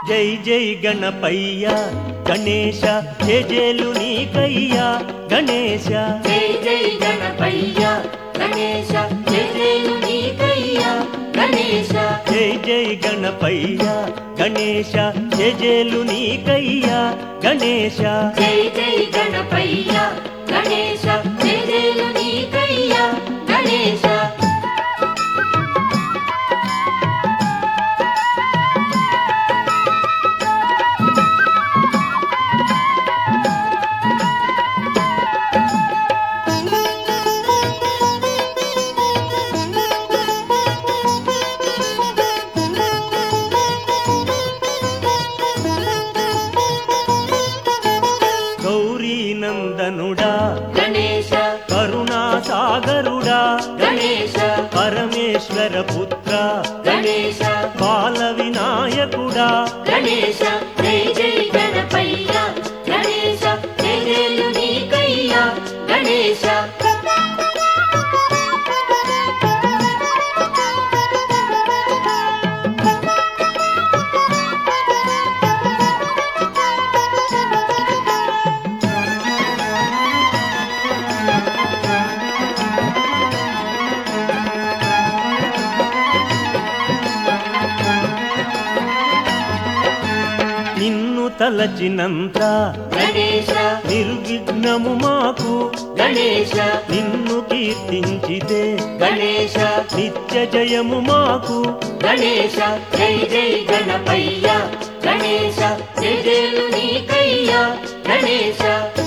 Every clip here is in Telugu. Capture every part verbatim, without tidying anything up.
జై జై గణపయ్య గణేశ జేజేలు నీకయ్యా గణేశ జై జై గణపయ్య గణేశ జేజేలు నీకయ్యా గణేశ జై జై గణపయ్య గణేశ జేజేలు నీకయ్యా గణేశ జై జై గణపయ్య గణేశ జేజేలు నీకయ్యా గణేశ నందనుడా గణేశ కరుణా సాగరుడా గణేశ పరమేశ్వర పుత్ర గణేశ బాల వినాయకుడా గణేశ జై జై గణపయ్య గణేశ జేజేలు నీకయ్యా గణేశ నిన్ను తలచినంత గణేశ నిర్విఘ్నము మాకు గణేశ నిన్ను కీర్తించితే గణేశ నిత్య జయము మాకు గణేశ జై జై గణపయ్య గణేశ జేజేలు నీకయ్యా గణేశ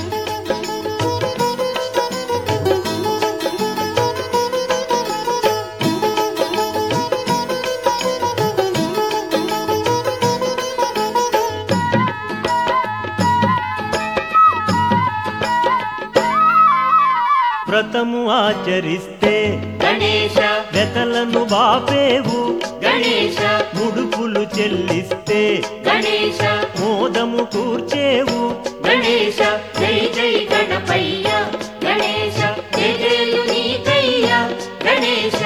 వ్రతము ఆచరిస్తే గణేశ వెతలను బాపేవు గణేశ ముడుపులు చెల్లిస్తే గణేశ మోదము కూర్చేవు గణేశ జై జై గణపయ్య గణేశ జేజేలు నీకయ్యా గణేశ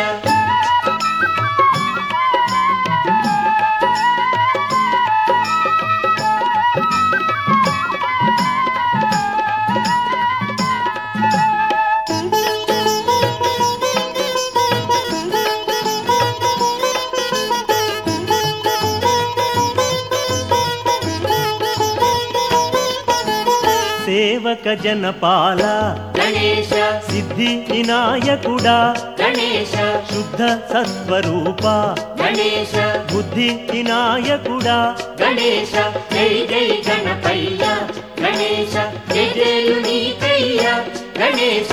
సేవక జనపాల గణేశ సిద్ధి వినాయకుడా గణేశ శుద్ధ సత్వరూప గణేశ బుద్ధి వినాయకుడా గణేశ జై జై గణపయ్య గణేశ జేజేలు నీకయ్యా గణేశ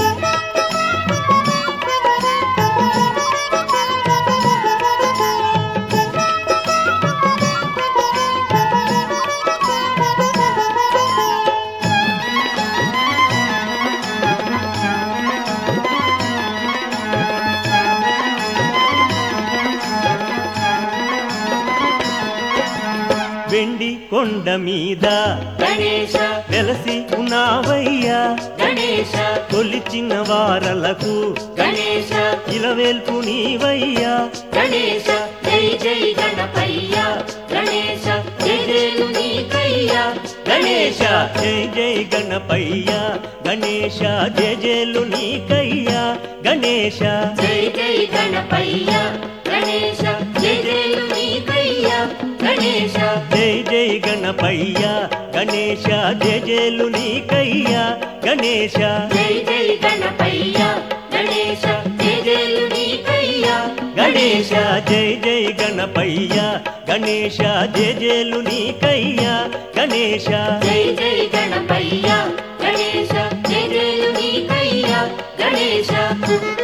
వెండి కొండ మీద గణేశ వెలసి ఉన్నావయ్యా గణేశ కొలిచిన వారలకు గణేశ ఇలవేల్పు నీవయ్యా గణేశ జై జై గణపయ్య గణేశ జేజేలు నీకయ్యా గణేశ జై జై గణపయ్య గణేశ జేజేలు నీకయ్యా గణేశ జై జై గణపయ్య గణేశ జేజేలు నీకయ్యా గణేశ జై జై గణపయ్య గణేశ జేజేలు నీకయ్యా గణేశ జై జై గణపయ్య గణేశ జేజేలు నీకయ్యా గణేశ జై జై గణపయ్య గణేశ జేజేలు నీకయ్యా గణేశ జై జై గణపయ్య గణేశ జేజేలు నీకయ్యా గణేశ